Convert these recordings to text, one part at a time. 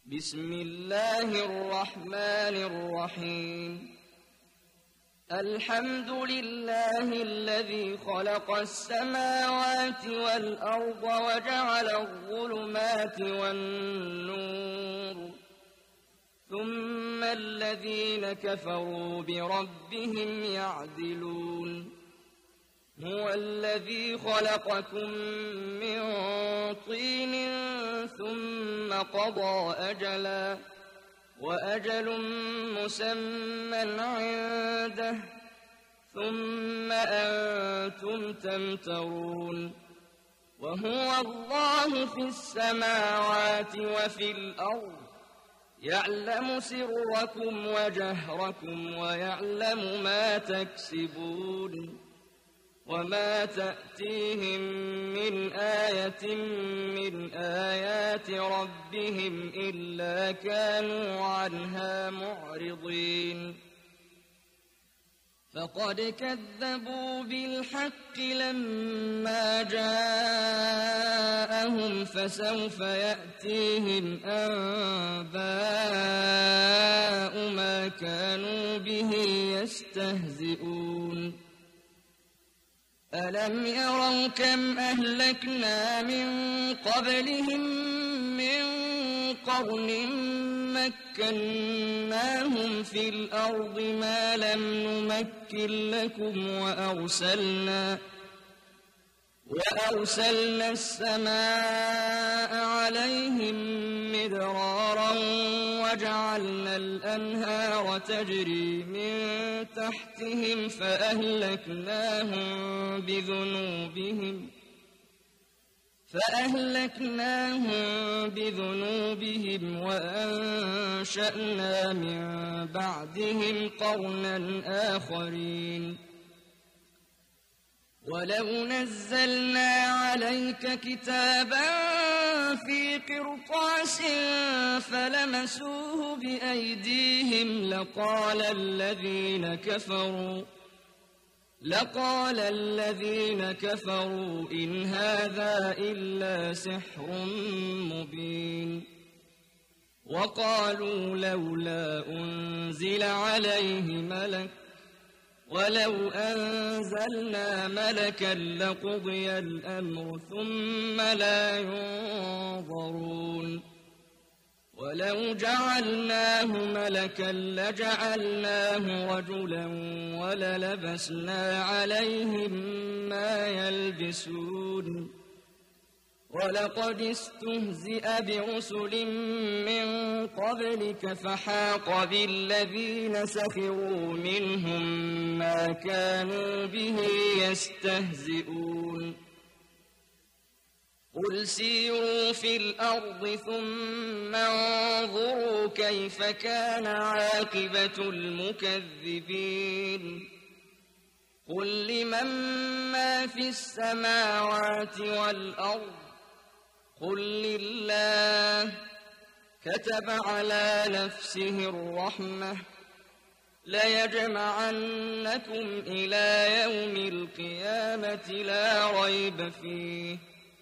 بسم الله الرحمن الرحيم. الحمد لله الذي خلق السماوات والأرض وجعل الظلمات والنور، ثم الذين كفروا بربهم يعدلون. هو الذي خلقكم من طين ثم قضى أجلا، وأجل مسمى عنده، ثم أنتم تمترون. وهو الله في السماوات وفي الأرض، يعلم سركم وجهركم ويعلم ما تكسبون. وما تأتيهم من آية من آيات ربهم إلا كانوا عنها معرضين. فقد كذبوا بالحق لما جاءهم، فسوف يأتيهم أنباء ما كانوا به يستهزئون. ألم يروا كم أهلكنا من قبلهم من قرن مكناهم في الأرض ما لم نمكن لكم، وأرسلنا السماء عليهم مدرارا، وجعلنا الأنهار تجري من تحتهم فأهلكناهم بذنوبهم وأنشأنا من بعدهم قرنا آخرين. ولو نزلنا عليك كتابا في قرطاس فلمسوه بأيديهم لقال الذين كفروا إن هذا إلا سحر مبين. وقالوا لولا أنزل عليه ملك، ولو أنزلنا ملكا لقضي الأمر ثم لا ينظرون. ولو جعلناه ملكا لجعلناه رجلا وللبسنا عليهم ما يلبسون. ولقد استهزئ برسل من قبلك فحاق بالذين سخروا منهم ما كانوا به يستهزئون. قل سيروا في الأرض ثم انظروا كيف كان عاقبة المكذبين. قل لمن ما في السماوات والأرض، قل لله. كتب على نفسه الرحمة ليجمعنكم إلى يوم القيامة لا ريب فيه.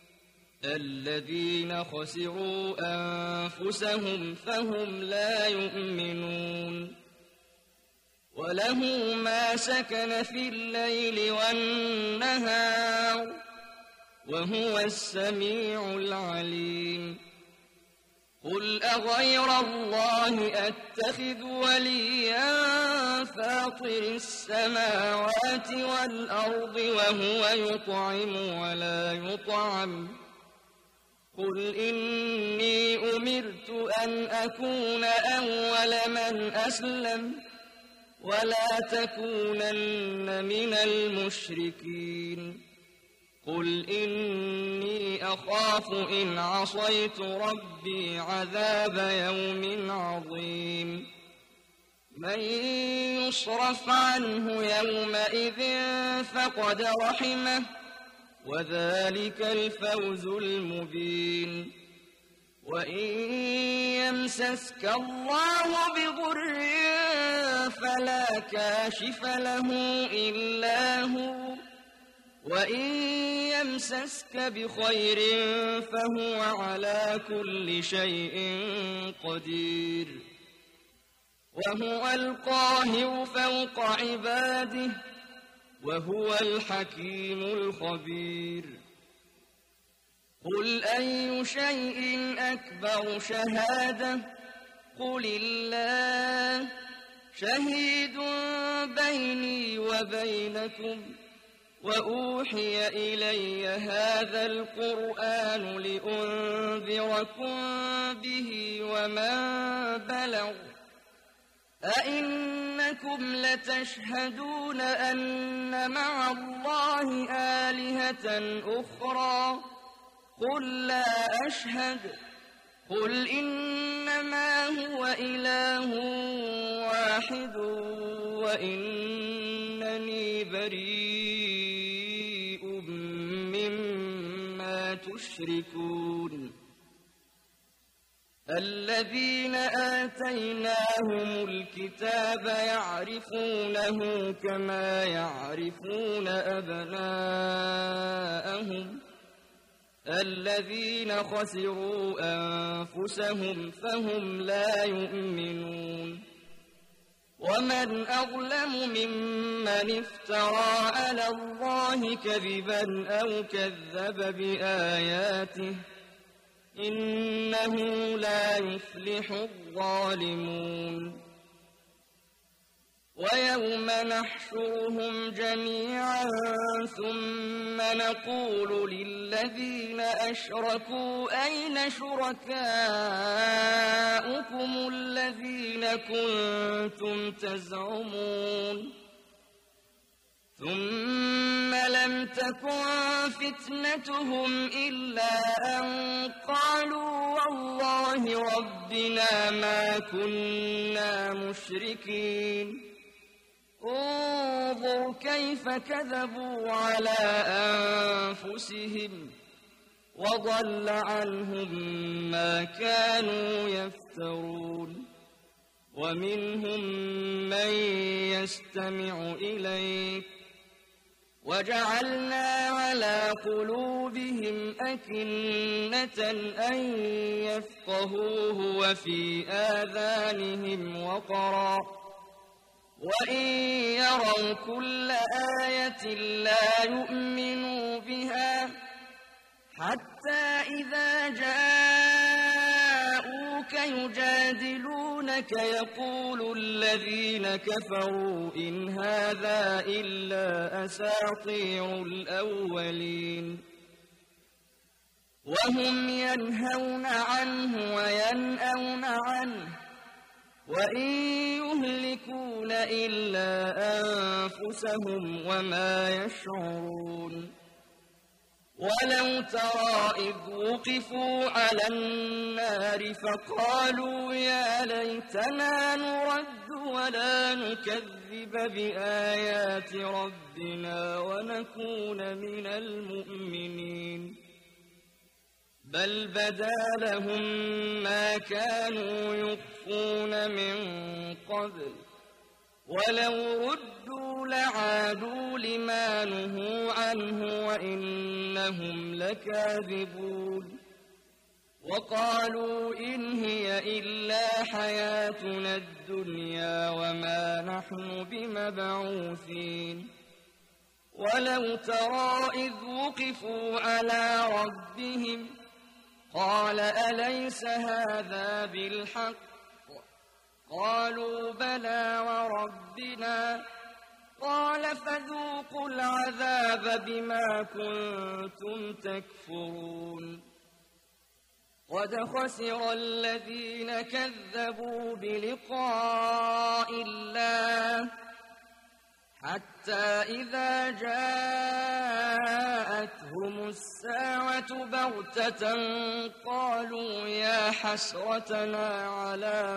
الذين خسروا أنفسهم فهم لا يؤمنون. وله ما سكن في الليل والنهار، وهو السميع العليم. قل أغير الله أتخذ وليا فاطر السماوات والأرض وهو يطعم ولا يطعم. قل إني أمرت أن أكون أول من أسلم ولا تكونن من المشركين. قل إني أخاف إن عصيت ربي عذاب يوم عظيم. من يصرف عنه يومئذ فقد رحمه، وذلك الفوز المبين. وإن يمسسك الله بضر فلا كاشف له إلا هو، وإن يمسسك بخير فهو على كل شيء قدير وهو القاهر فوق عباده وهو الحكيم الخبير قل أي شيء أكبر شهادة قل الله شهيد بيني وبينكم وأوحي إلي هذا القرآن لأنذركم به ومن بلغ أئنكم لتشهدون أن مع الله آلهة أخرى قل لا أشهد قل إنما هو إله واحد وإنني بريء مما تشركون الذين آتيناهم الكتاب يعرفونه كما يعرفون أبناءهم الذين خسروا أنفسهم فهم لا يؤمنون ومن أظلم ممن افترى على الله كذبا أو كذب بآياته إنه لا يفلح الظالمون ويوم نحشرهم جميعا ثم نقول للذين أشركوا أين شركاؤكم الذين كنتم تزعمون ثم لم تكن فتنتهم إلا أن قالوا والله ربنا ما كنا مشركين انظر كيف كذبوا على أنفسهم وضل عنهم ما كانوا يفترون ومنهم من يستمع إليك وجعلنا على قلوبهم أكنة أن يفقهوه وفي آذانهم وقرا وإن يروا كل آية لا يؤمنوا بها حتى إذا جاءوك يجادلونك يقول الذين كفروا إن هذا إلا أساطير الأولين وهم ينهون عنه وينأون عنه وإن يهلكون إلا أنفسهم وما يشعرون ولو ترى إذ وقفوا على النار فقالوا يا ليتنا نرد ولا نكذب بآيات ربنا ونكون من المؤمنين بل بدا لهم ما كانوا يخفون من قبل ولو ردوا لعادوا لما نهوا عنه وإنهم لكاذبون وقالوا إن هي إلا حياتنا الدنيا وما نحن بمبعوثين ولو ترى إذ وقفوا على ربهم قال أليس هذا بالحق قالوا بلى وربنا قال فذوقوا العذاب بما كنتم تكفرون قد خسر الذين كذبوا بلقاء الله حتى إذا جاءتهم الساعة بغتة قالوا يا حسرتنا على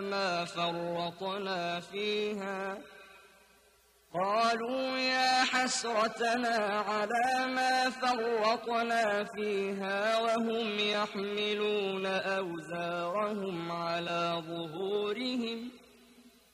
ما فرطنا فيها وهم يحملون أوزارهم على ظهورهم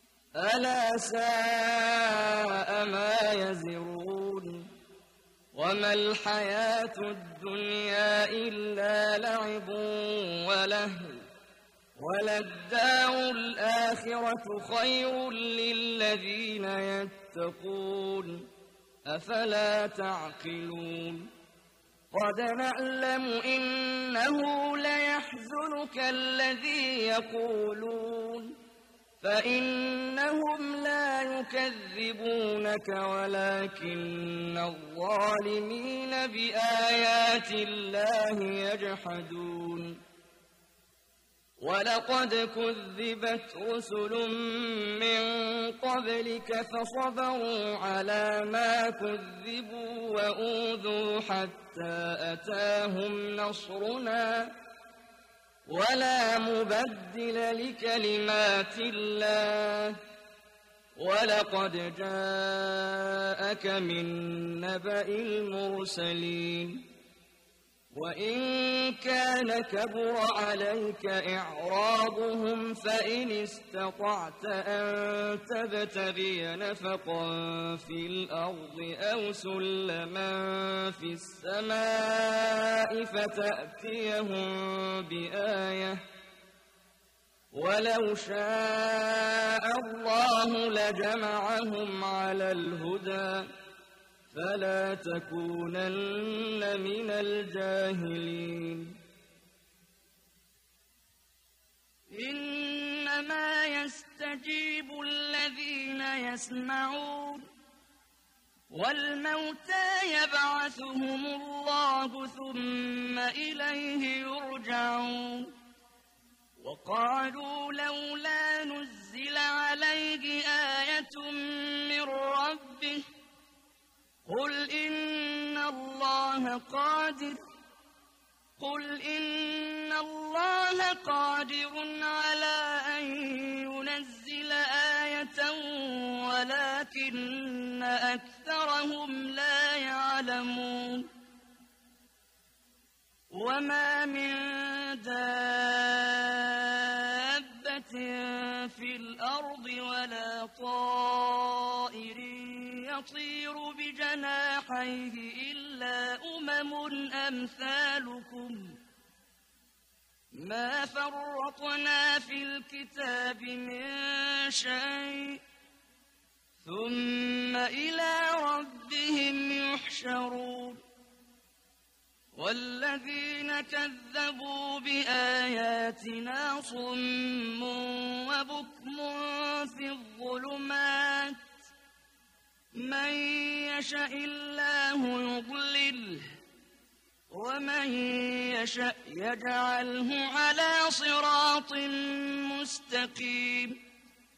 ألا ساء ما يزرون وما الحياة الدنيا إلا لعب ولهو وللدار الآخرة خير للذين يتقون أفلا تعقلون قد نعلم إنه ليحزنك الذي يقولون فإنهم لا يكذبونك ولكن الظالمين بآيات الله يجحدون ولقد كذبت رسل من قبلك فصبروا على ما كذبوا وأوذوا حتى أتاهم نصرنا ولا مبدل لكلمات الله ولقد جاءك من نبأ المرسلين وإن كان كبر عليك إعراضهم فإن استطعت أن تبتغي نفقا في الأرض أو سلما في السماء فتأتيهم بآية ولو شاء الله لجمعهم على الهدى فلا تكونن من الجاهلين إنما يستجيب الذين يسمعون والموتى يبعثهم الله ثم إليه يرجعون وقالوا لولا نزل عليه آية من ربه قل إن الله قادر على أن ينزل آية ولكن أكثرهم لا يعلمون وما من دابة في الأرض ولا طائر يطير بجناحيه إلا أمثالكم ما فرطنا في الكتاب من شيء ثم إلى ربهم يحشرون والذين كذبوا بآياتنا صم وبكم في الظلمات من يشاء الله يضلله ومن يشاء يجعله على صراط مستقيم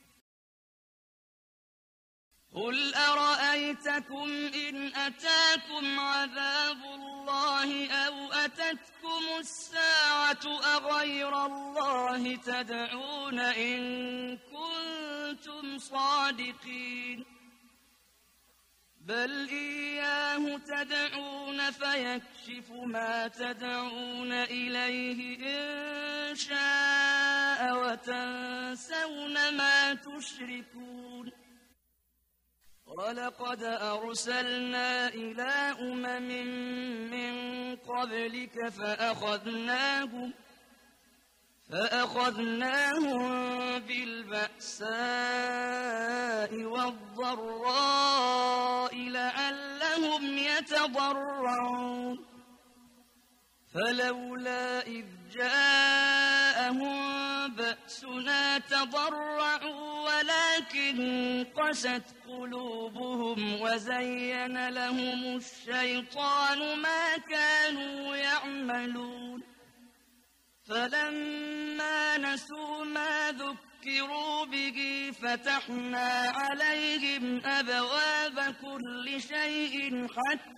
قل أرأيتكم إن أتاكم عذاب الله أو أتتكم الساعة أغير الله تدعون إن كنتم صادقين بل إياه تدعون فيكشف ما تدعون إليه إن شاء وتنسون ما تشركون ولقد أرسلنا إلى أمم من قبلك فأخذناهم بالبأساء والضراء لعلهم يتضرعون فلولا إذ جاءهم بأسنا تضرعوا ولكن قست قلوبهم وزين لهم الشيطان ما كانوا يعملون فلما نسوا ما ذكروا به فتحنا عليهم أبواب كل شيء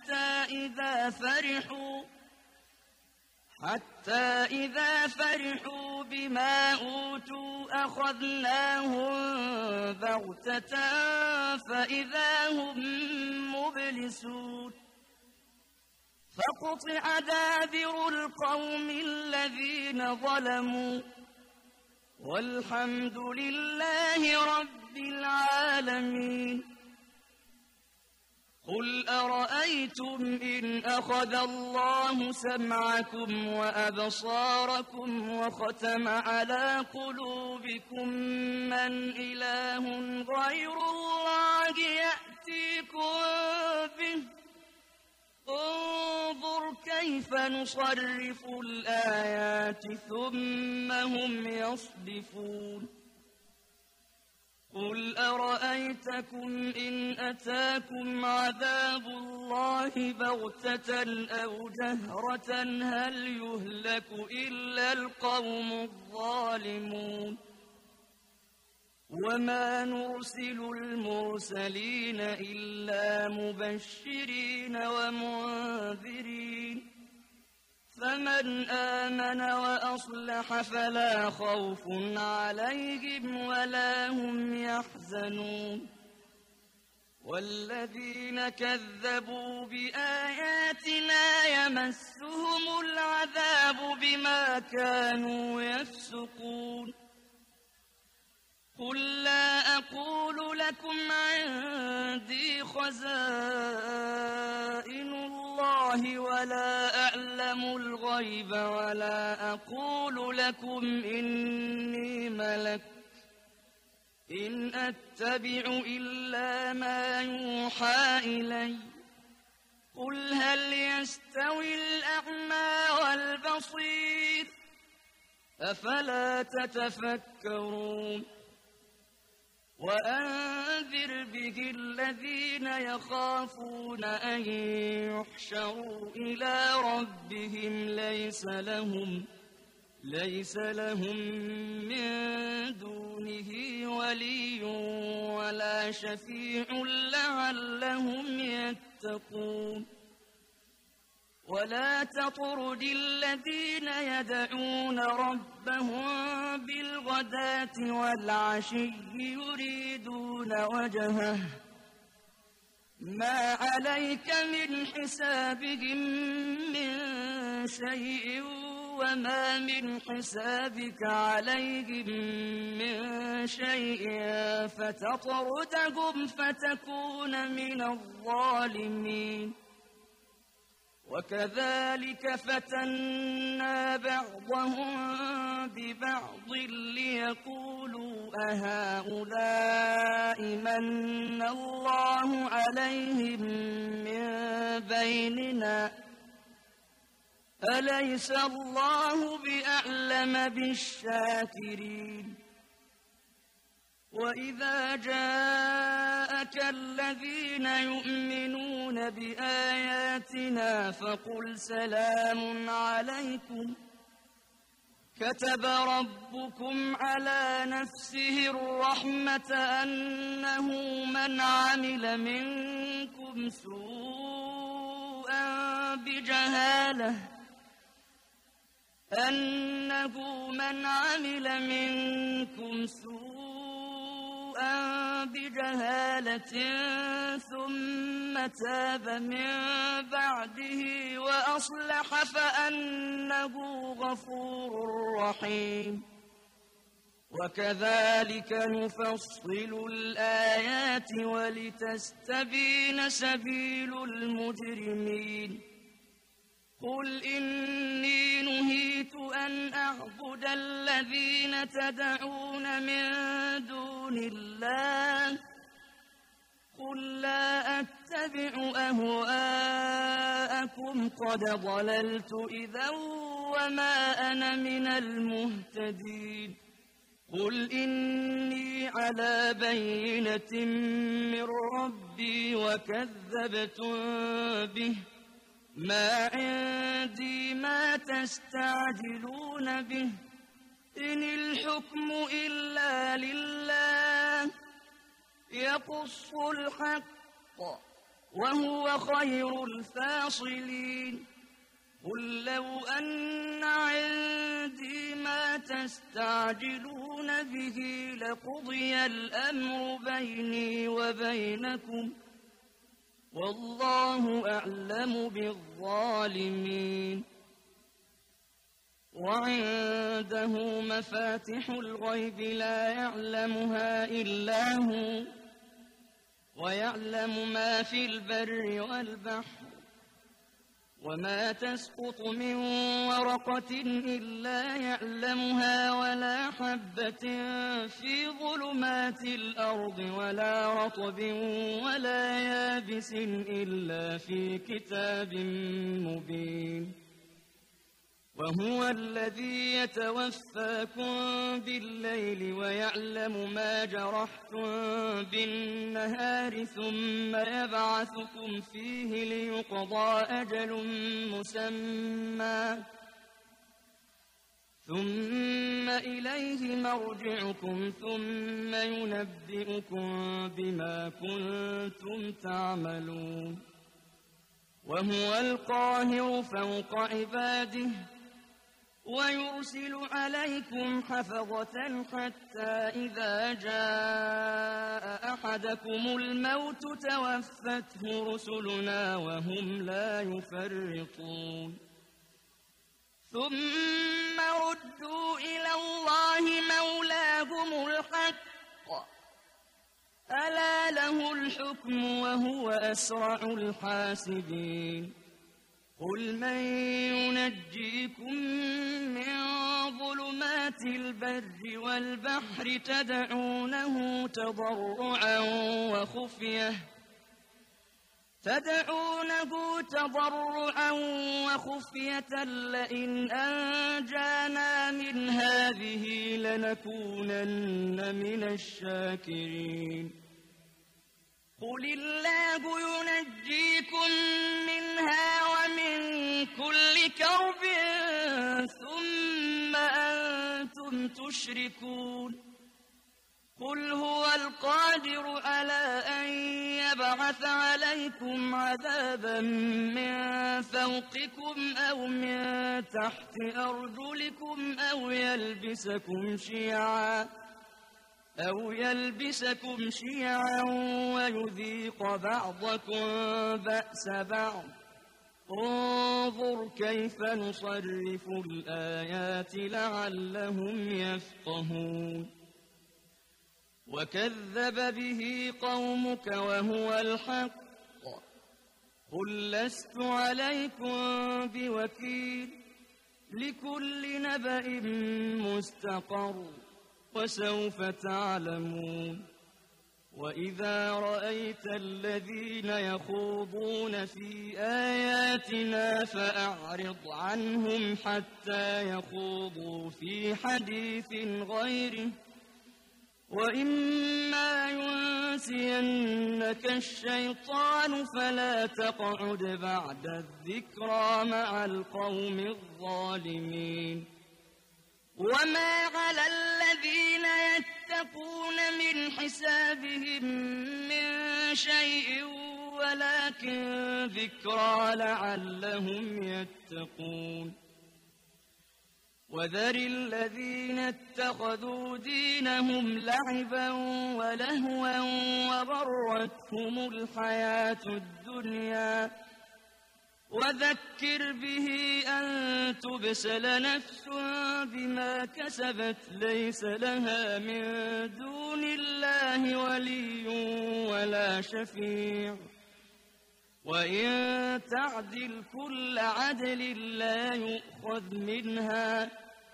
حتى إذا فرحوا بما أوتوا أخذناهم بغتة فإذا هم مبلسون فقطع دابر القوم الذين ظلموا والحمد لله رب العالمين قل أرأيتم إن أخذ الله سمعكم وأبصاركم وختم على قلوبكم من إله غير الله يأتيكم به انظر كيف نصرف الآيات ثم هم يصدفون قل أرأيتكم إن أتاكم عذاب الله بغتة أو جهرة هل يهلك إلا القوم الظالمون وما نرسل المرسلين إلا مبشرين ومنذرين فمن آمن وأصلح فلا خوف عليهم ولا هم يحزنون والذين كذبوا بآياتنا يمسهم العذاب بما كانوا يفسقون قل لا أقول لكم عندي خزائن الله ولا أعلم الغيب ولا أقول لكم إني ملك إن أتبع إلا ما يوحى إلي قل هل يستوي الأعمى والبصير أفلا تتفكرون وأنذر به الذين يخافون أن يحشروا إلى ربهم ليس لهم من دونه ولي ولا شفيع لعلهم يتقون ولا تطرد الذين يدعون ربهم بالغداة والعشي يريدون وجهه ما عليك من حسابهم من شيء وما من حسابك عليهم من شيء فتطردهم فتكون من الظالمين وكذلك فتنا بعضهم ببعض ليقولوا أهؤلاء من الله عليهم من بيننا أليس الله بأعلم بالشاكرين وإذا جاءك الذين يؤمنون بآياتنا فقل سلام عليكم كتب ربكم على نفسه الرحمة أنه من عمل منكم سوءا بجهالة ثم تاب من بعده وأصلح فأنه غفور رحيم وكذلك نفصل الآيات ولتستبين سبيل المجرمين قل إني نهيت أن أعبد الذين تدعون من دون الله قل لا أتبع أهواءكم قد ضللت إذا وما أنا من المهتدين قل إني على بينة من ربي وكذبتم به ما عندي ما تستعجلون به إن الحكم إلا لله يقص الحق وهو خير الفاصلين قل لو أن عندي ما تستعجلون به لقضي الأمر بيني وبينكم والله أعلم بالظالمين وعنده مفاتح الغيب لا يعلمها إلا هو ويعلم ما في البر والبحر وما تسقط من ورقة إلا يعلمها ولا حبة في ظلمات الأرض ولا رطب ولا يابس إلا في كتاب مبين وهو الذي يتوفاكم بالليل ويعلم ما جرحتم بالنهار ثم يبعثكم فيه ليقضى أجل مسمى ثم إليه مرجعكم ثم ينبئكم بما كنتم تعملون وهو القاهر فوق عباده ويرسل عليكم حفظة حتى إذا جاء أحدكم الموت توفته رسلنا وهم لا يفرطون ثم ردوا إلى الله مولاهم الحق ألا له الحكم وهو أسرع الحاسبين قل من ينجيكم من ظلمات البر والبحر تدعونه تضرعا وخفية لئن أنجانا من هذه لنكونن من الشاكرين قل الله ينجيكم منها ومن كل كرب ثم أنتم تشركون قل هو القادر على أن يبعث عليكم عذابا من فوقكم أو من تحت أرجلكم أو يلبسكم شيعا ويذيق بعضكم بأس بعض انظر كيف نصرف الآيات لعلهم يفقهون وكذب به قومك وهو الحق قل لست عليكم بوكيل لكل نبأ مستقر وسوف تعلمون وإذا رأيت الذين يخوضون في آياتنا فأعرض عنهم حتى يخوضوا في حديث غيره وإما ينسينك الشيطان فلا تقعد بعد الذكرى مع القوم الظالمين وما على الذين يتقون من حسابهم من شيء ولكن ذكرى لعلهم يتقون وذر الذين اتخذوا دينهم لعبا ولهوا وغرتهم الحياة الدنيا وذكر به أن تبسل نفس بما كسبت ليس لها من دون الله ولي ولا شفيع وإن تعدل كل عدل لا يؤخذ منها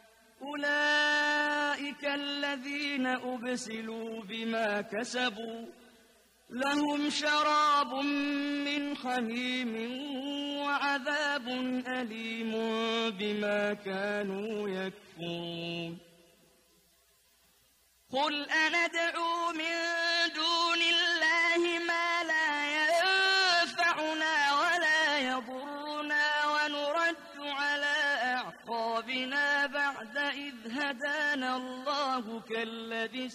أولئك الذين أبسلوا بما كسبوا لهم شراب من حميم وعذاب أليم بما كانوا يكفرون قل أندعو من دون الله ما لا ينفعنا ولا يضرنا ونرد على أعقابنا بعد إذ هدانا الله كالذي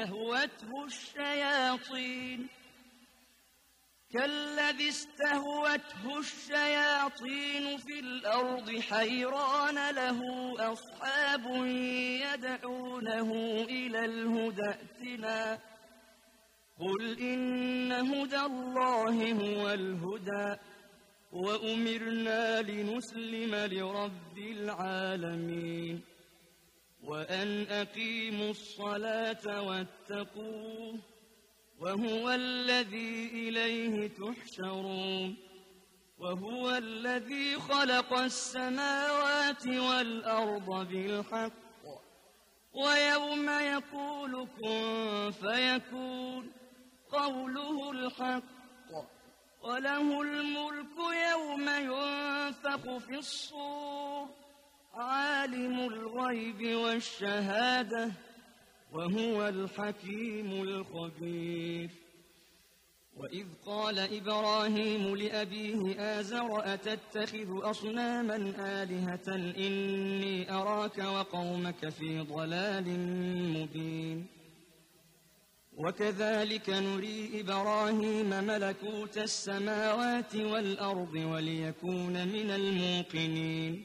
استهوته الشياطين في الأرض حيران له أصحاب يدعونه إلى الهدى ائتنا قل إن هدى الله هو الهدى وأمرنا لنسلم لرب العالمين وأن أقيموا الصلاة واتقوه وهو الذي إليه تحشرون وهو الذي خلق السماوات والأرض بالحق ويوم يقول كن فيكون قوله الحق وله الملك يوم ينفخ في الصور عالم الغيب والشهادة وهو الحكيم الخبير وإذ قال إبراهيم لأبيه آزر أتتخذ أصناما آلهة إني أراك وقومك في ضلال مبين وكذلك نري إبراهيم ملكوت السماوات والأرض وليكون من الموقنين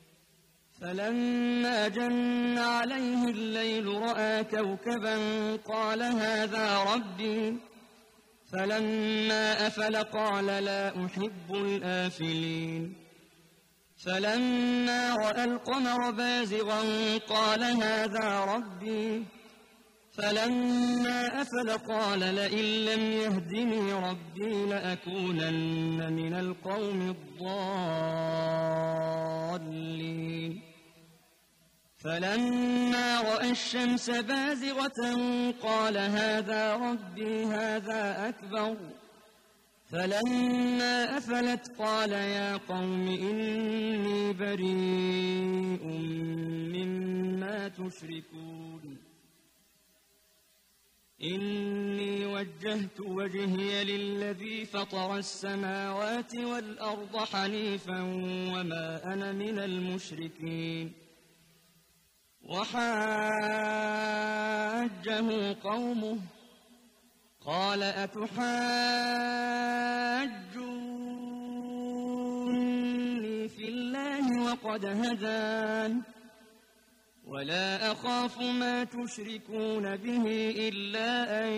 فلما جن عليه الليل رأى كوكبا قال هذا ربي فلما أفل قال لا أحب الآفلين فلما رأى القمر بازغا قال هذا ربي فلما أفل قال لئن لم يهدني ربي لأكونن من القوم الضالين فلما رأى الشمس بازغة قال هذا ربي هذا أكبر فلما أفلت قال يا قوم إني بريء مما تشركون إني وجهت وجهي للذي فطر السماوات والأرض حنيفا وما أنا من المشركين وحاجه قومه قال أتحاجوني في الله وقد هدان ولا أخاف ما تشركون به إلا أن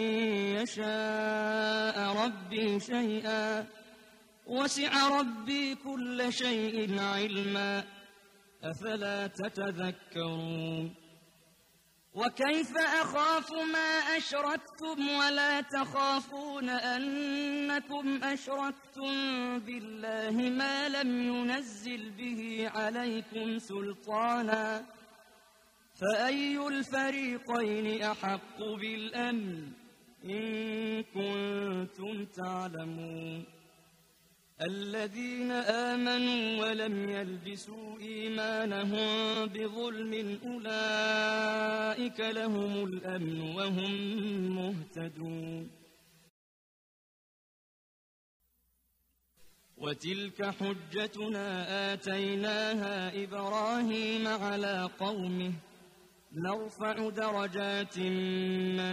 يشاء ربي شيئا وسع ربي كل شيء علما أفلا تتذكرون وكيف أخاف ما أشركتم ولا تخافون أنكم أشركتم بالله ما لم ينزل به عليكم سلطانا فأي الفريقين أحق بالأمن إن كنتم تعلمون الذين آمنوا ولم يلبسوا إيمانهم بظلم أولئك لهم الأمن وهم مهتدون وتلك حجتنا آتيناها إبراهيم على قومه نرفع درجات من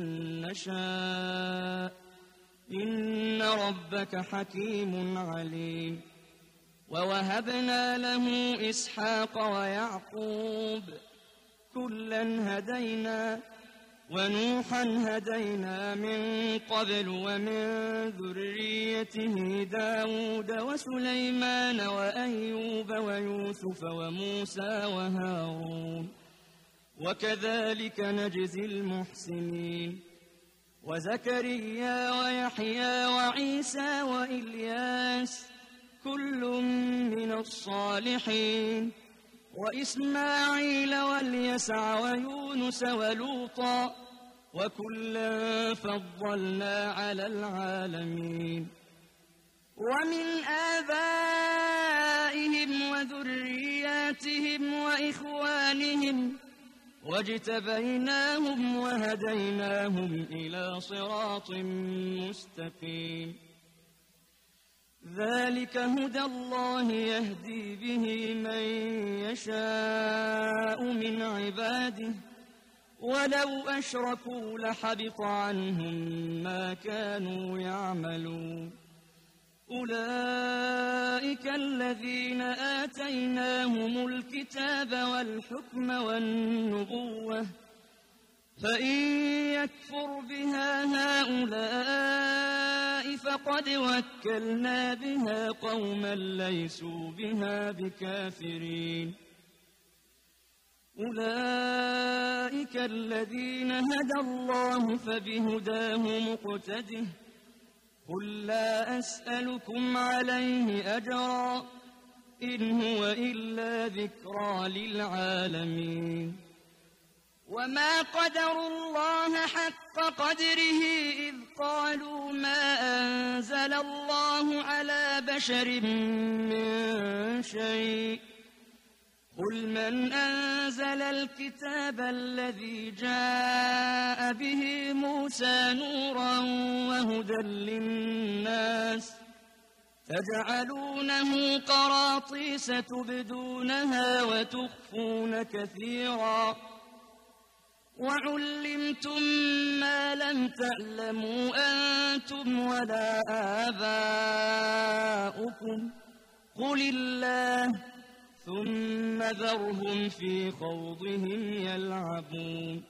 نشاء إن ربك حكيم عليم ووهبنا له إسحاق ويعقوب كلا هدينا ونوحا هدينا من قبل ومن ذريته داود وسليمان وأيوب ويوسف وموسى وهارون وكذلك نجزي المحسنين وزكريا ويحيى وعيسى وإلياس كل من الصالحين وإسماعيل واليسع ويونس ولوطا وكلا فضلنا على العالمين ومن آبائهم وذرياتهم وإخوانهم واجتبيناهم وهديناهم إلى صراط مستقيم ذلك هدى الله يهدي به من يشاء من عباده ولو أشركوا لحبط عنهم ما كانوا يعملون أولئك الذين آتيناهم الكتاب والحكم والنبوة فإن يكفر بها هؤلاء فقد وكلنا بها قوما ليسوا بها بكافرين أولئك أولئك الذين هدى الله فبهداه مقتده قل لا أسألكم عليه أجرا إن هو إلا ذكرى للعالمين وما قدروا الله حق قدره إذ قالوا ما أنزل الله على بشر من شيء قل من أنزل الكتاب الذي جاء به موسى نورا وهدى للناس تجعلونه قراطيس تبدونها وتخفون كثيرا وعلمتم ما لم تعلموا أنتم ولا آباؤكم قل الله ثم ذرهم في خوضهم يلعبون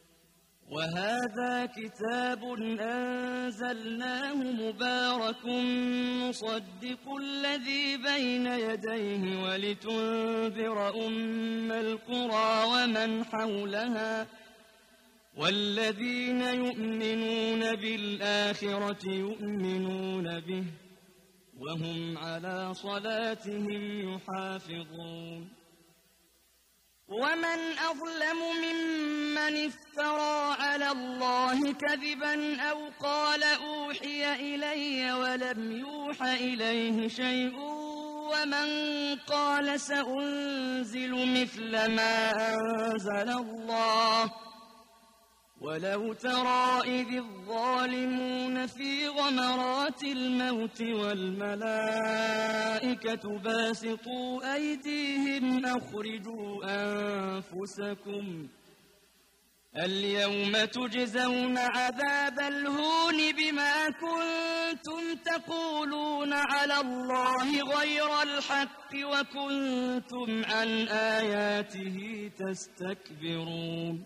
وهذا كتاب أنزلناه مبارك مصدق الذي بين يديه ولتنذر أم القرى ومن حولها والذين يؤمنون بالآخرة يؤمنون به وهم على صلاتهم يحافظون ومن أظلم ممن افترى على الله كذبا أو قال أوحي إلي ولم يوح إليه شيء ومن قال سأنزل مثل ما أنزل الله ولو ترى إذ الظالمون في غمرات الموت والملائكة باسطوا أيديهم أخرجوا أنفسكم اليوم تجزون عذاب الهون بما كنتم تقولون على الله غير الحق وكنتم عن آياته تستكبرون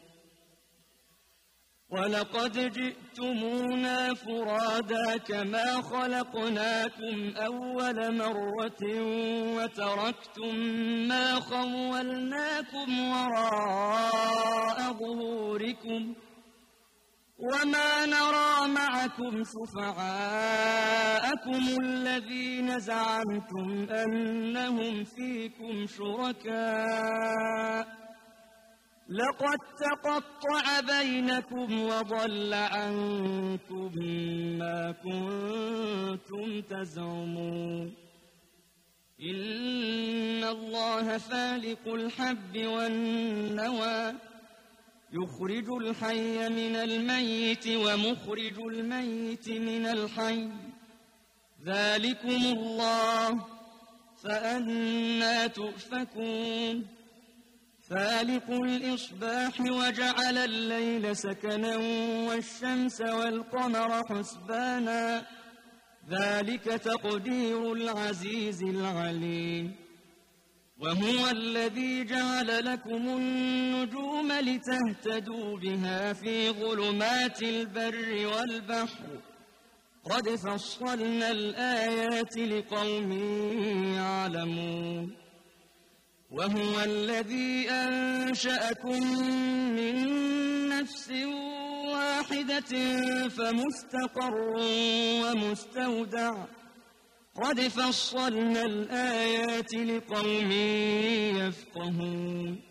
ولقد جئتمونا فرادا كما خلقناكم أول مرة وتركتم ما خولناكم وراء ظهوركم وما نرى معكم شفعاءكم الذين زعمتم أنهم فيكم شركاء لقد تقطع بينكم وضل عنكم ما كنتم تزعمون إن الله فالق الحب والنوى يخرج الحي من الميت ومخرج الميت من الحي ذلكم الله فأنى تؤفكون فالق الإصباح وجعل الليل سكنا والشمس والقمر حسبانا ذلك تقدير العزيز العليم وهو الذي جعل لكم النجوم لتهتدوا بها في ظلمات البر والبحر قد فصلنا الآيات لقوم يعلمون وهو الذي أنشأكم من نفس واحدة فمستقر ومستودع قد فصلنا الآيات لقوم يفقهون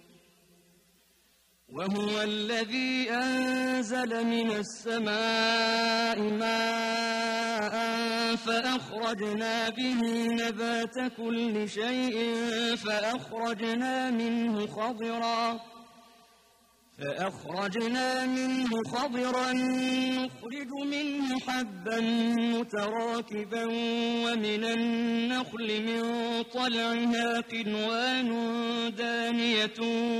وهو الذي أنزل من السماء ماء فأخرجنا به نبات كل شيء فأخرجنا منه خضرا نخرج منه حبا متراكبا ومن النخل من طلعها قنوان دانية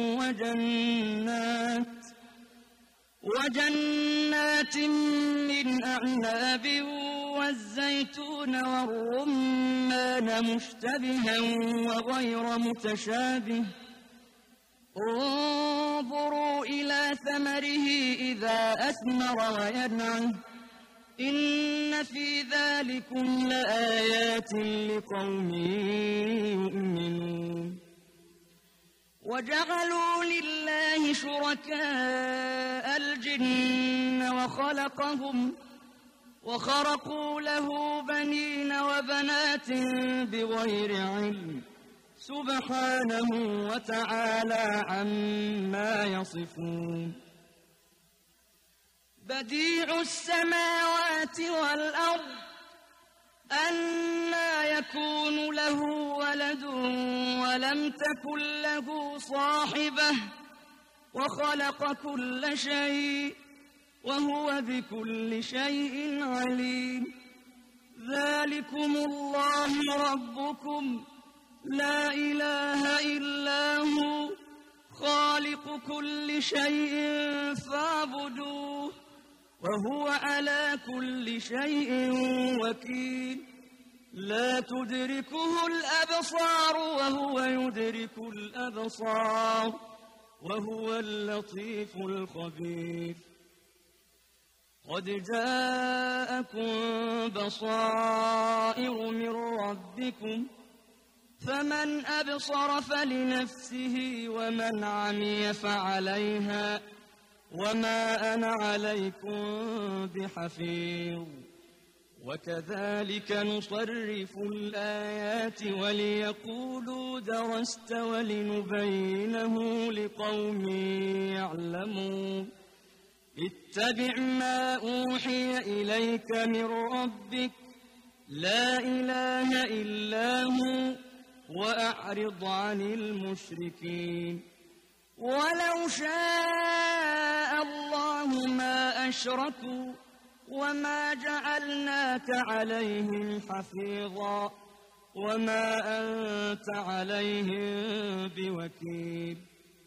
وجنات من أعناب والزيتون والرمان مشتبها وغير متشابه انظروا إلى ثمره إذا أثمر وينعه إن في ذلكم لآيات لقوم يؤمنون وجعلوا لله شركاء الجن وخرقوا له بنين وبنات بغير علم سبحانه وتعالى عما يصفون بديع السماوات والأرض أنى يكون له ولد ولم تكن له صاحبة وخلق كل شيء وهو بكل شيء عليم ذلكم الله ربكم لا إله إلا هو خالق كل شيء فاعبدوه وهو على كل شيء وكيل لا تدركه الأبصار وهو يدرك الأبصار وهو اللطيف الخبير قد جاءكم بصائر من ربكم فمن أبصر فلنفسه ومن عمي فعليها وما أنا عليكم بحفيظ وكذلك نصرف الآيات وليقولوا درست ولنبينه لقوم يعلمون اتبع ما أوحي إليك من ربك لا إله إلا هو وأعرض عن المشركين ولو شاء الله ما أشركوا وما جعلناك عليهم حفيظا وما أنت عليهم بوكيل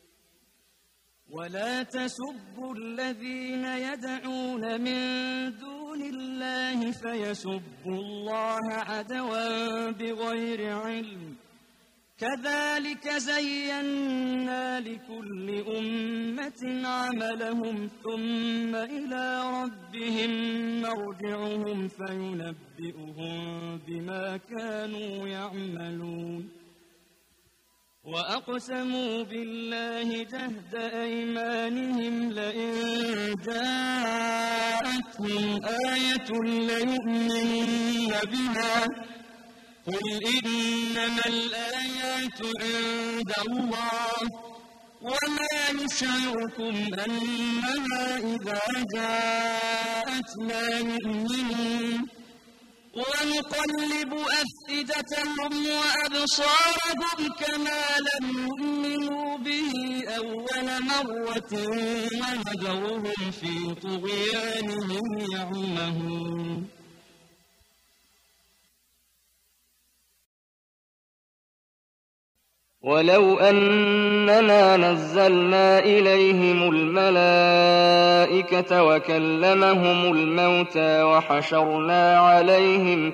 ولا تسبوا الذين يدعون من دون الله فيسبوا الله عدوا بغير علم كذلك زينا لكل أمة عملهم ثم إلى ربهم مرجعهم فينبئهم بما كانوا يعملون وأقسموا بالله جهد أيمانهم لئن جاءتهم آية ليؤمنن بها قل إنما الآيات عند الله وما يشعركم أنها إذا جاءت لا يؤمنون ونقلب أفئدتهم وأبصارهم كما لم يؤمنوا به أول مرة ونذرهم في طغيانهم يعمهون ولو أننا نزلنا إليهم الملائكة وكلمهم الموتى وحشرنا عليهم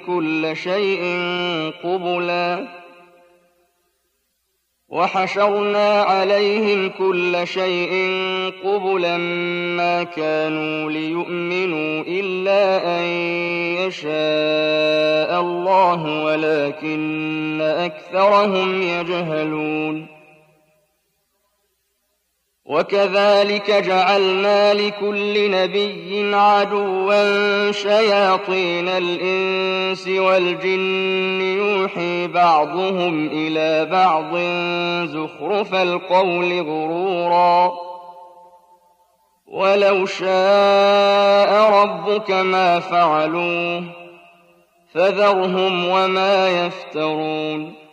كل شيء قبلا ما كانوا ليؤمنوا إلا أن يشاء الله ولكن أكثرهم يجهلون وكذلك جعلنا لكل نبي عدوا شياطين الإنس والجن يوحي بعضهم إلى بعض زخرف القول غرورا ولو شاء ربك ما فعلوه فذرهم وما يفترون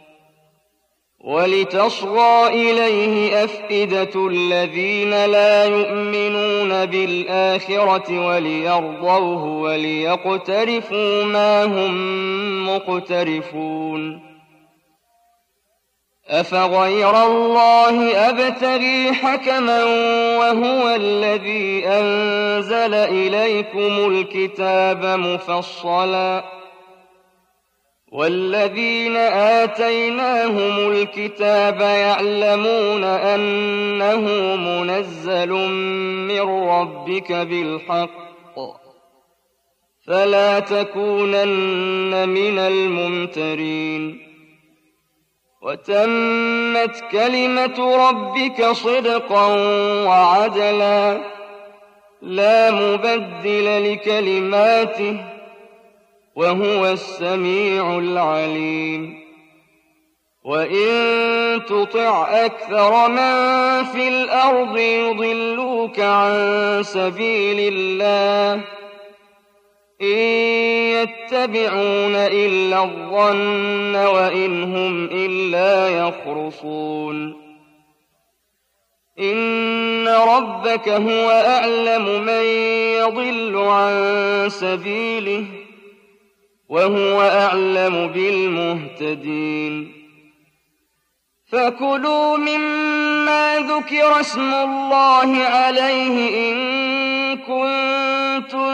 ولتصغى إليه أفئدة الذين لا يؤمنون بالآخرة وليرضوه وليقترفوا ما هم مقترفون أفغير الله أبتغي حكما وهو الذي أنزل إليكم الكتاب مفصلا والذين آتيناهم الكتاب يعلمون أنه منزل من ربك بالحق فلا تكونن من الممترين وتمت كلمة ربك صدقا وعدلا لا مبدل لكلماته وهو السميع العليم وإن تطع أكثر من في الأرض يضلوك عن سبيل الله إن يتبعون إلا الظن وإن هم إلا يخرصون إن ربك هو أعلم من يضل عن سبيله وهو أعلم بالمهتدين فكلوا مما ذكر اسم الله عليه إن كنتم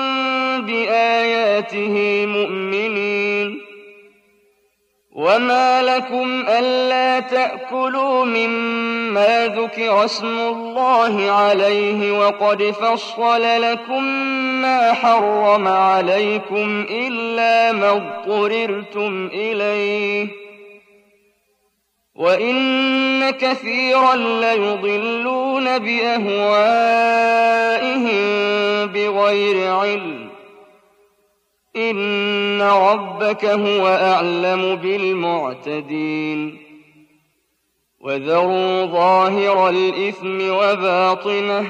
بآياته مؤمنين وما لكم ألا تأكلوا مما ذكر اسم الله عليه وقد فصل لكم ما حرم عليكم إلا ما اضطررتم إليه وإن كثيرا ليضلون بأهوائهم بغير علم إن ربك هو أعلم بالمعتدين وذروا ظاهر الإثم وباطنه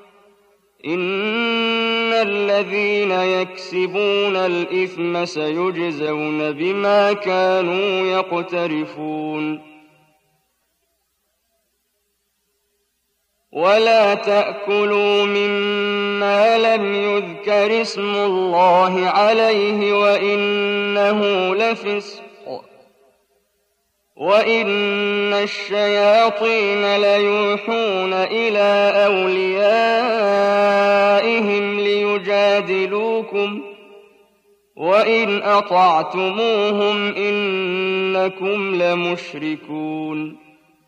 إن الذين يكسبون الإثم سيجزون بما كانوا يقترفون ولا تأكلوا مما لم يذكر اسم الله عليه وإنه لفسق وإن الشياطين ليوحون إلى أوليائهم ليجادلوكم وإن أطعتموهم إنكم لمشركون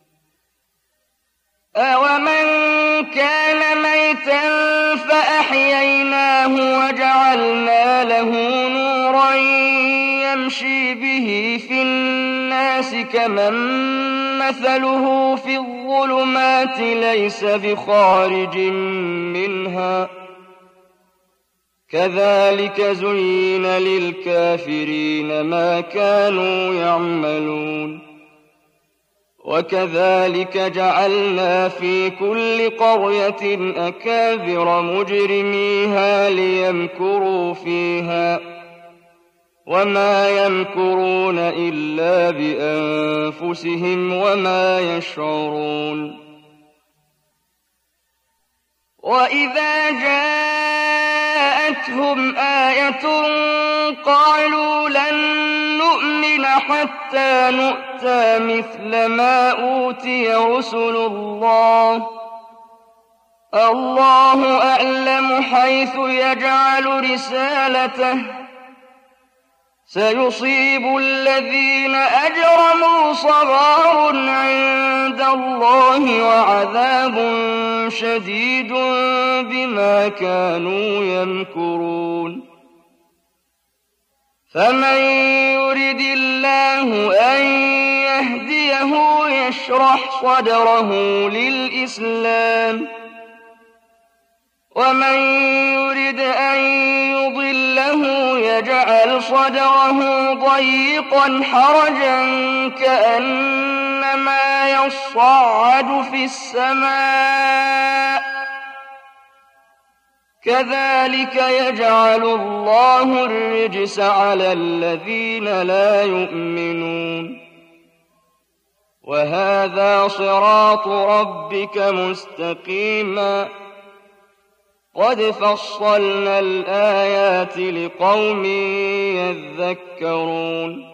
أَوَمَنْ كَانَ مَيْتًا فَأَحْيَيْنَاهُ وَجَعَلْنَا لَهُ نُورًا يَمْشِي بِهِ فِي النَّاسِ كَمَن مَّثَلُهُ فِي الظُّلُمَاتِ لَيْسَ بِخَارِجٍ مِّنْهَا كَذَلِكَ زُيِّنَ لِلْكَافِرِينَ مَا كَانُوا يَعْمَلُونَ وكذلك جعلنا في كل قرية أكابر مجرميها ليمكروا فيها وما يمكرون إلا بأنفسهم وما يشعرون وإذا جاءتهم آية قالوا لن نؤمن حتى نؤتى مثل ما أوتي رسل الله الله أعلم حيث يجعل رسالته سيصيب الذين أجرموا صغار عند الله وعذاب شديد بما كانوا يمكرون فمن يرد الله أن يهديه يشرح صدره للإسلام ومن يرد أن يضله يجعل صدره ضيقا حرجا كأنما يصعد في السماء كذلك يجعل الله الرجس على الذين لا يؤمنون وهذا صراط ربك مستقيما قد فصلنا الآيات لقوم يذكرون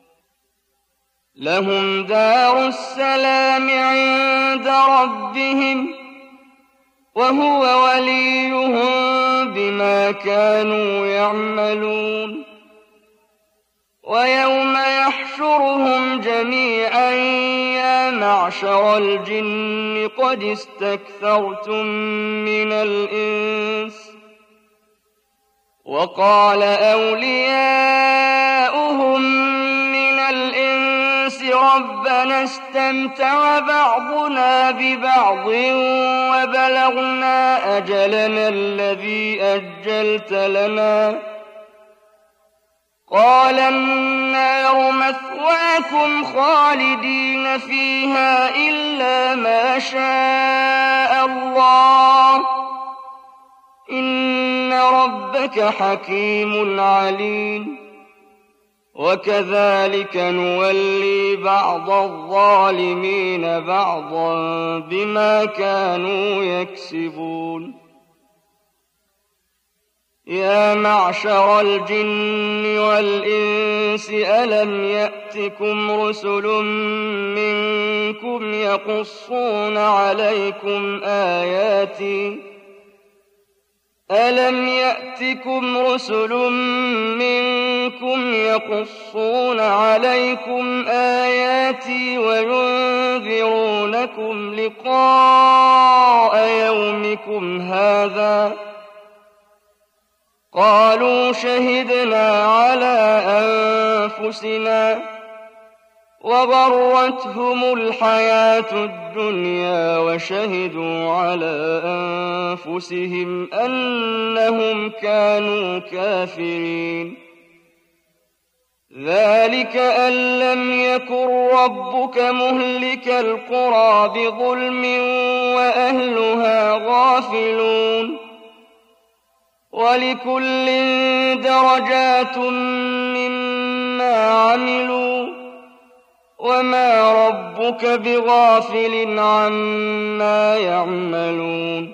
لهم دار السلام عند ربهم وهو وليهم بما كانوا يعملون ويوم يحشرهم جميعا يا معشر الجن قد استكثرتم من الإنس وقال أولياؤهم من الإنس ربنا استمتع بعضنا ببعض وبلغنا أجلنا الذي أجلت لنا قال النار مثواكم خالدين فيها إلا ما شاء الله إن ربك حكيم عليم وكذلك نولي بعض الظالمين بعضا بما كانوا يكسبون يا معشر الجن والإنس ألم يأتكم رسل منكم يقصون عليكم آياتي ألم يأتكم رسل منكم يقصون عليكم آياتي وينذرونكم لقاء يومكم هذا قالوا شهدنا على أنفسنا وغرتهم الحياة الدنيا وشهدوا على أنفسهم أنهم كانوا كافرين ذلك أن لم يكن ربك مهلك القرى بظلم وأهلها غافلون ولكل درجات مما عملوا وما ربك بغافل عما يعملون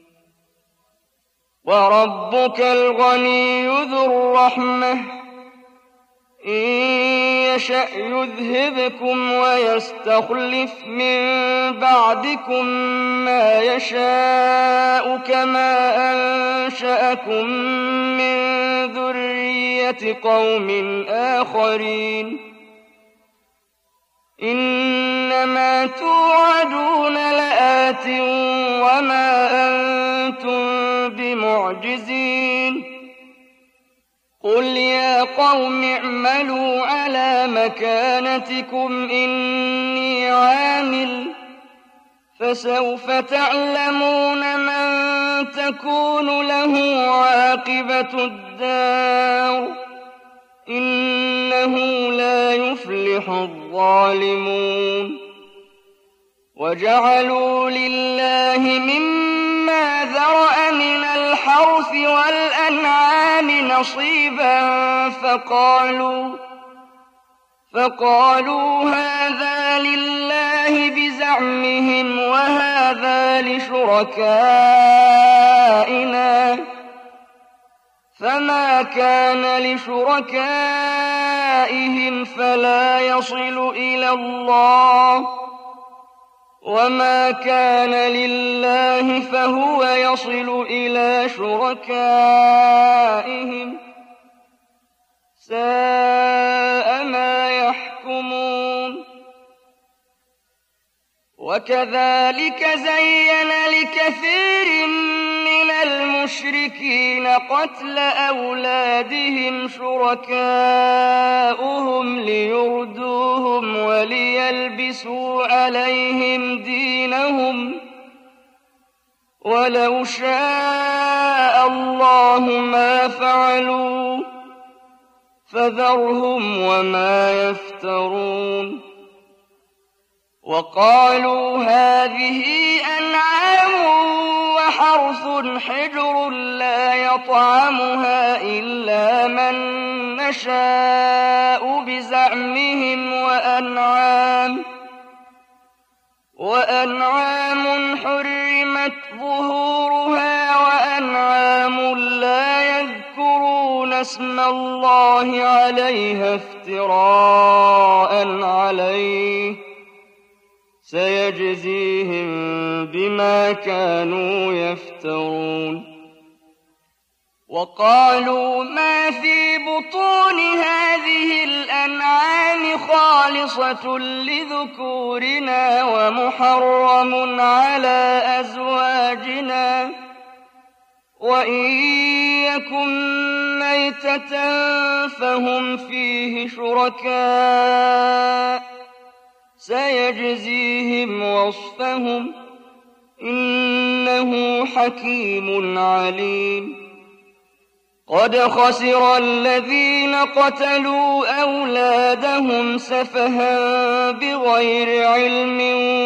وربك الغني ذو الرحمة إن يشأ يذهبكم ويستخلف من بعدكم ما يشاء كما أنشأكم من ذرية قوم آخرين إنما توعدون لآت وما أنتم بمعجزين قل يا قوم اعملوا على مكانتكم إني عامل فسوف تعلمون من تكون له عاقبة الدار إنه لا يفلح الظالمون وجعلوا لله مما ذرأ من الحرث والأنعام نصيبا فقالوا هذا لله بزعمهم وهذا لشركائنا فما كان لشركائهم فلا يصل إلى الله وما كان لله فهو يصل إلى شركائهم ساء ما يحكمون وكذلك زين لكثير من المشركين قتل أولادهم شركاؤهم ليردوهم وليلبسوا عليهم دينهم ولو شاء الله ما فعلوا فذرهم وما يفترون وقالوا هذه أنعام وحرث حجر لا يطعمها إلا من نشاء بزعمهم وأنعام حرمت ظهورها وأنعام لا يذكرون اسم الله عليها افتراء عليه سيجزيهم بما كانوا يفترون وقالوا ما في بطون هذه الأنعام خالصة لذكورنا ومحرم على أزواجنا وإن يكن ميتة فهم فيه شركاء سيجزيهم وصفهم إنه حكيم عليم قد خسر الذين قتلوا أولادهم سفها بغير علم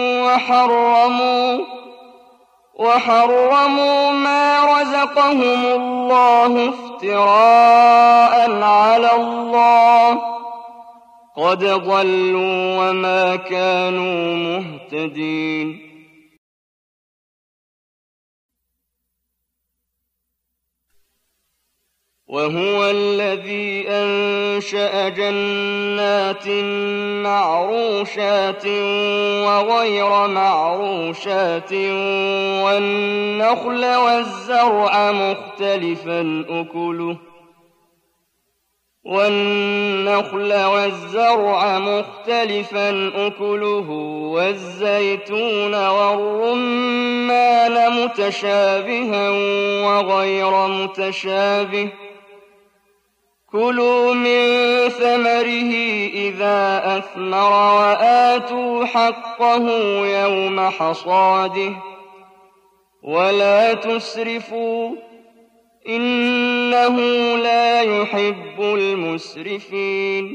وحرموا ما رزقهم الله افتراء على الله قد ضلوا وما كانوا مهتدين وهو الذي أنشأ جنات معروشات وغير معروشات والنخل والزرع مختلفا أكله والزيتون والرمان متشابها وغير متشابه كلوا من ثمره إذا أثمر وآتوا حقه يوم حصاده ولا تسرفوا إنه لا يحب المسرفين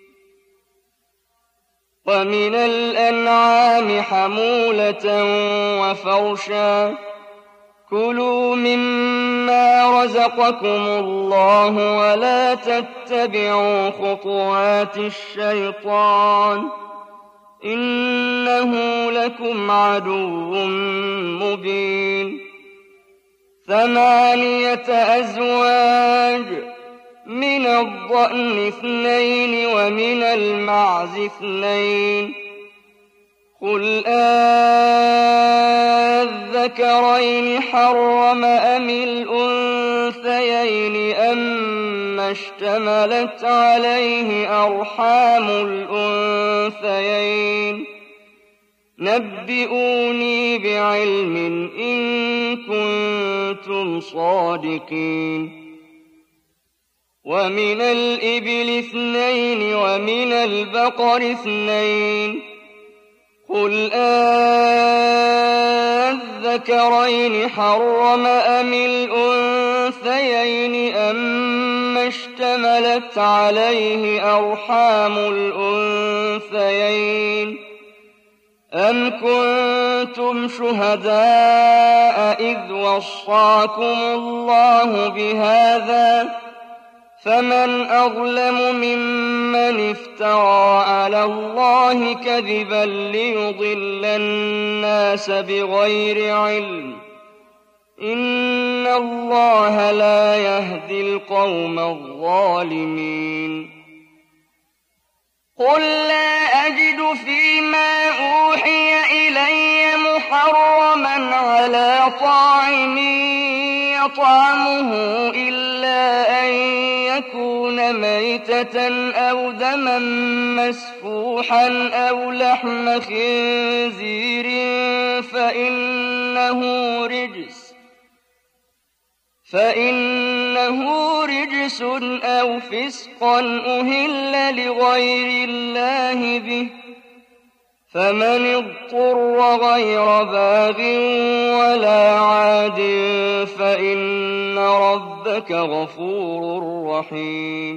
ومن الأنعام حمولة وفرشا كلوا مما رزقكم الله ولا تتبعوا خطوات الشيطان إنه لكم عدو مبين 8 أزواج من الضأن 2 ومن المعز 2 قل الذكرين حرم أم الأنثيين أما اشتملت عليه أرحام الأنثيين نبئوني بعلم إن كنتم صادقين ومن الإبل 2 ومن البقر 2 قل الذكرين حرم أم الأنثيين أما اشتملت عليه أرحام الأنثيين أم كنتم شهداء إذ وصاكم الله بهذا فمن أظلم ممن افترى على الله كذبا ليضل الناس بغير علم إن الله لا يهدي القوم الظالمين قل لا أجد فيما أوحي إلي محرما على طاعم يطعمه إلا أن يكون ميتة أو دما مسفوحا أو لحم خنزير فإنه رجس أو فسقا أهل لغير الله به فمن اضطر غير باغ ولا عاد فإن ربك غفور رحيم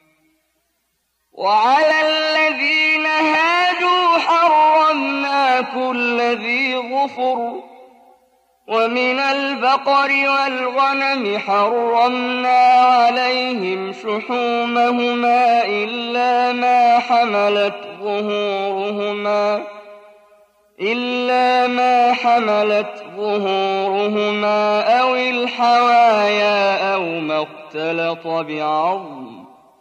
وعلى الذين هادوا حرمنا كل ذي ظفر ومن البقر والغنم حرمنا عليهم شحومهما إلا ما حملت ظهورهما أو الحوايا أو ما اختلط بعظم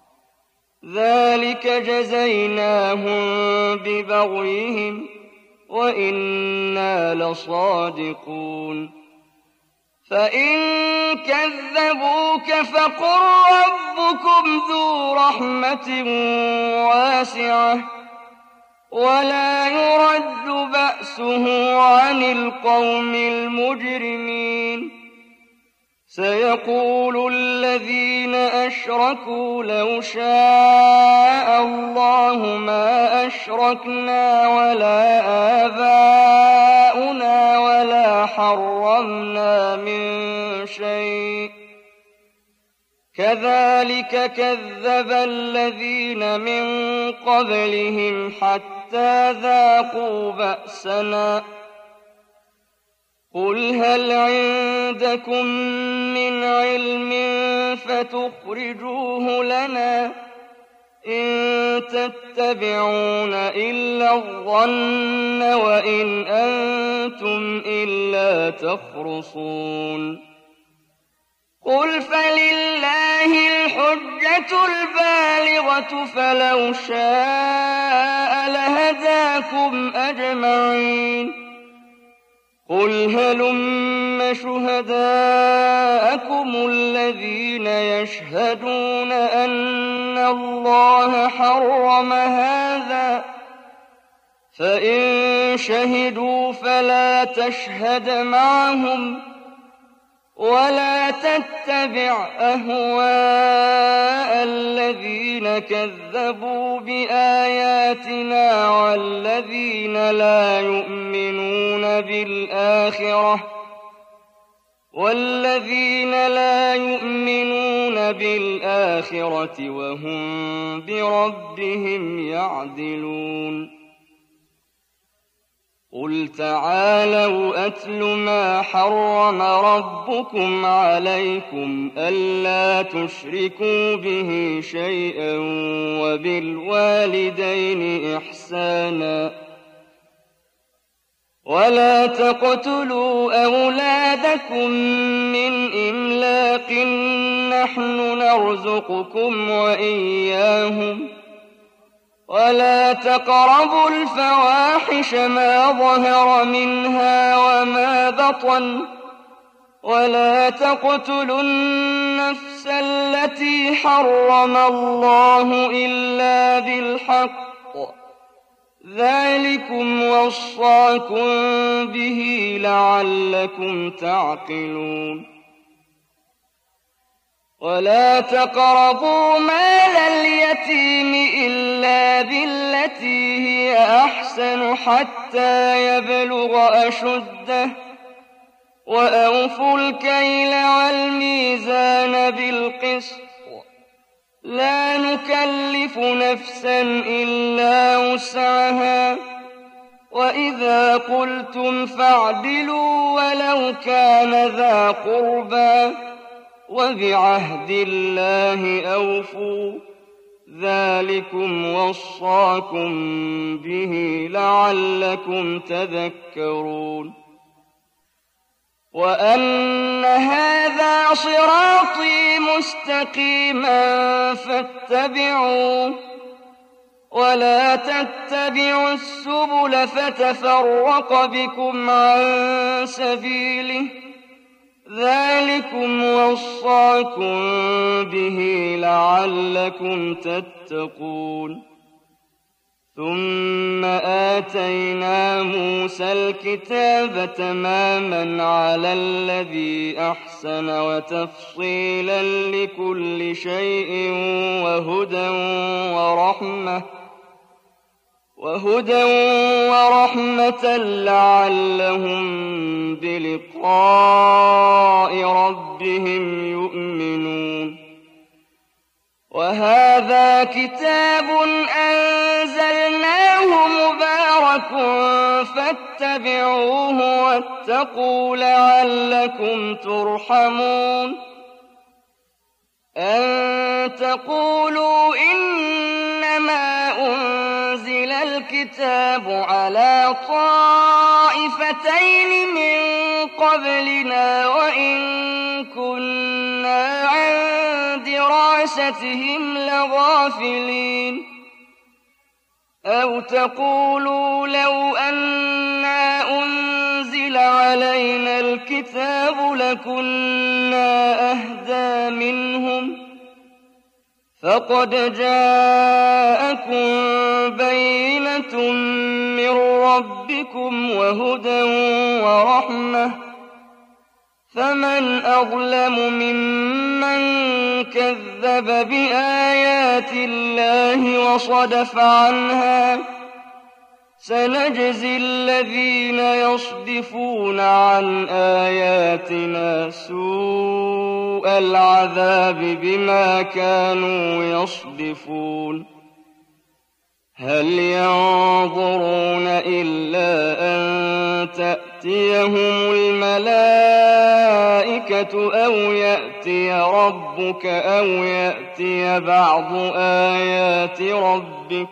ذلك جزيناهم ببغيهم وإنا لصادقون فإن كذبوك فقل ربكم ذو رحمة واسعة ولا يرد بأسه عن القوم المجرمين سيقول الذين أشركوا لو شاء الله ما أشركنا ولا آباؤنا ولا حرمنا من شيء كذلك كذب الذين من قبلهم حتى ذاقوا بأسنا قل هل عندكم من علم فتخرجوه لنا إن تتبعون إلا الظن وإن أنتم إلا تخرصون قل فلله الحجة البالغة فلو شاء لهداكم أجمعين قل هلم شهداءكم الذين يشهدون أن الله حرم هذا فإن شهدوا فلا تشهد معهم ولا تتبع أهواء الذين كذبوا بآياتنا والذين لا يؤمنون بالآخرة وهم بربهم يعدلون قل تعالوا أتل ما حرم ربكم عليكم ألا تشركوا به شيئا وبالوالدين إحسانا ولا تقتلوا أولادكم من إملاق نحن نرزقكم وإياهم ولا تقربوا الفواحش ما ظهر منها وما بطن ولا تقتلوا النفس التي حرم الله إلا بالحق ذلكم وصاكم به لعلكم تعقلون ولا تقربوا مال اليتيم إلا بالتي هي أحسن حتى يبلغ أشده وأوفوا الكيل والميزان بالقسط لا نكلف نفسا إلا وسعها وإذا قلتم فاعدلوا ولو كان ذا قربى وبعهد الله أوفوا ذلكم وصاكم به لعلكم تذكرون وأن هذا صراطي مستقيما فاتبعوه ولا تتبعوا السبل فتفرق بكم عن سبيله ذلكم وصاكم به لعلكم تتقون ثم آتينا موسى الكتاب تماما على الذي أحسن وتفصيلا لكل شيء وهدى ورحمة لعلهم بلقاء ربهم يؤمنون وهذا كتاب أنزلناه مبارك فاتبعوه واتقوا لعلكم ترحمون أن تقولوا إنما أنزل الكتاب على طائفتين من قبلنا وإن كنا عن دراستهم لغافلين أو تقولوا لو أنا أنزل علينا الكتاب لكنا أهدى منهم فقد جاءكم بينة من ربكم وهدى ورحمة فمن أظلم ممن كذب بآيات الله وصدف عنها سنجزي الذين يصدفون عن آياتنا سوء العذاب بما كانوا يصدفون هل ينظرون إلا أن تأتيهم الملائكة أو يأتي ربك أو يأتي بعض آيات ربك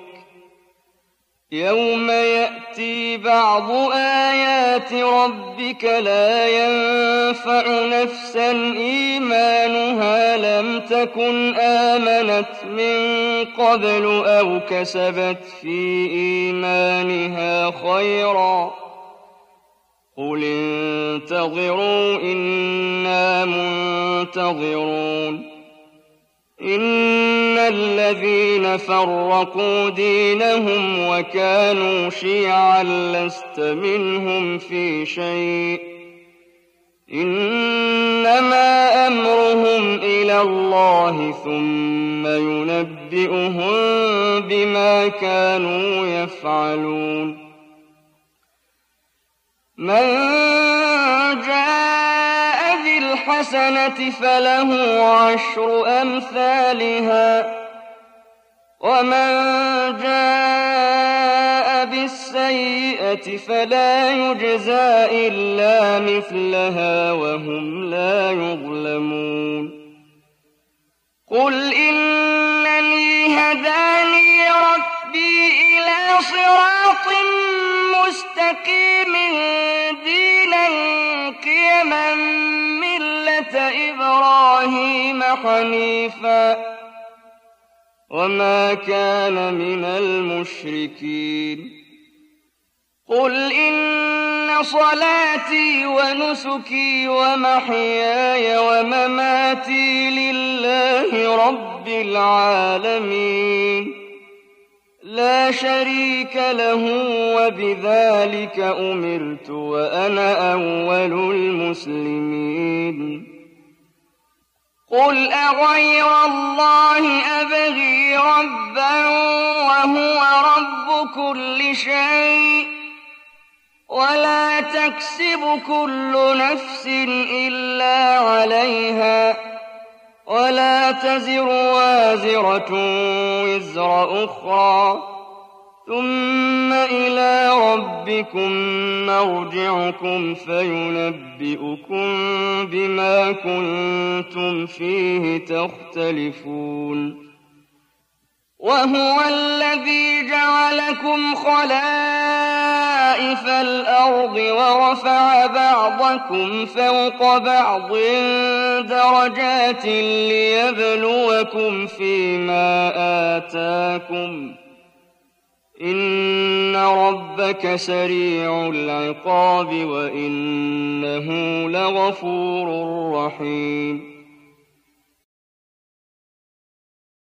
يوم يأتي بعض آيات ربك لا ينفع نفسا إيمانها لم تكن آمنت من قبل أو كسبت في إيمانها خيرا قل انتظروا إنا منتظرون إن الذين فرقوا دينهم وكانوا شيعا لست منهم في شيء إنما أمرهم إلى الله ثم ينبئهم بما كانوا يفعلون من جاء بالحسنة فله 10 أمثالها ومن جاء بالسيئة فلا يجزى إلا مثلها وهم لا يظلمون قل إنني هداني ربي إلى صراط مستقيم دينا قيما ملة إبراهيم حنيفا وما كان من المشركين قل إن صلاتي ونسكي ومحياي ومماتي لله رب العالمين لا شريك له وبذلك أمرت وأنا أول المسلمين قل أغير الله أبغي ربا وهو رب كل شيء ولا تكسب كل نفس إلا عليها ولا تزر وازرة وزر أخرى ثم إلى ربكم مرجعكم فينبئكم بما كنتم فيه تختلفون وهو الذي جعلكم خلائف الأرض ورفع بعضكم فوق بعض درجات ليبلوكم فيما آتاكم إن ربك سريع العقاب وإنه لغفور رحيم